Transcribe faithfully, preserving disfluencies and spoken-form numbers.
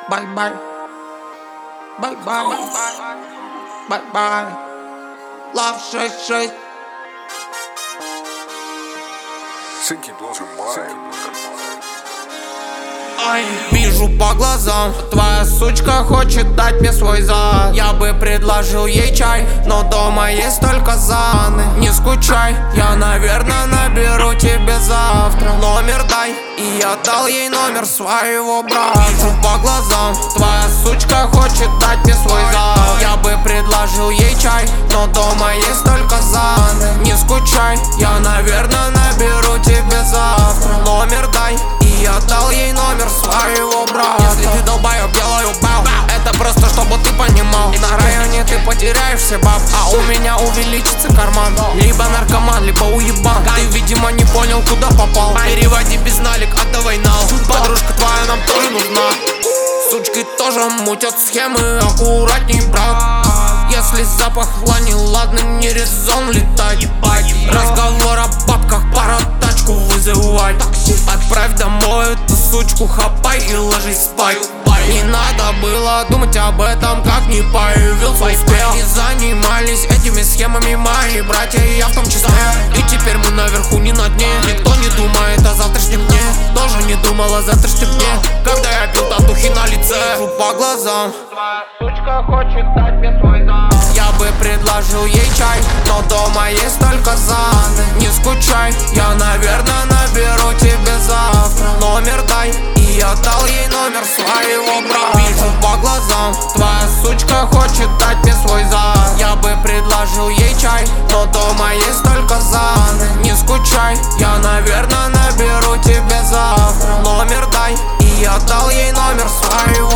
Bye-bye. Bye-bye. Bye-bye. Love шесть шесть. Цинки должен мать. Ай, вижу по глазам, твоя сучка хочет дать мне свой зад. Я бы предложил ей чай, но дома есть только заны. Не скучай, я, наверное, наберу тебе завтра. Номер дай, и я дал ей номер своего брата. Вижу по глазам, твоя сучка хочет дать мне свой зад. Я бы предложил ей чай, но дома есть только заны. Не скучай, я, наверное, наберу тебе завтра. Номер дай, и я дал ей номер своего брата. Если ты долбоёб, делаю бау. Это просто чтобы ты понимал. На районе ты потеряешь все баб, а у меня увеличится карман. Либо наркоман, либо уебан. Ты, видимо, не понял, куда попал. Переводи без налик, отдавай нал. Подружка твоя нам тоже нужна. Сучки тоже мутят схемы, аккуратней, брат. Если запах лани, ладно, не резон летать. Разговор о бабках, пора тачку вызывать. Отправь домой эту сучку, хапай и ложись спать. Не надо было думать об этом, как не появился успех. И занимались этими схемами мои братья, и я в том числе. И теперь мы наверху, не на дне. Никто не думает о завтрашнем дне. Тоже не думал о завтрашнем дне, когда я пил татухи на лице. Вижу по глазам, твоя сучка хочет дать мне свой зад. Я бы предложил ей чай, но дома есть только заны. Не скучай, я, наверное, наберу тебе завтра. Номер дай, и я дал ей номер своего брата. Вижу по глазам, твоя сучка хочет дать мне свой зад. Я бы предложил ей чай, но дома есть только заны. Не скучай, я, наверное, наберу тебе завтра. Номер дай, и я дал ей номер своего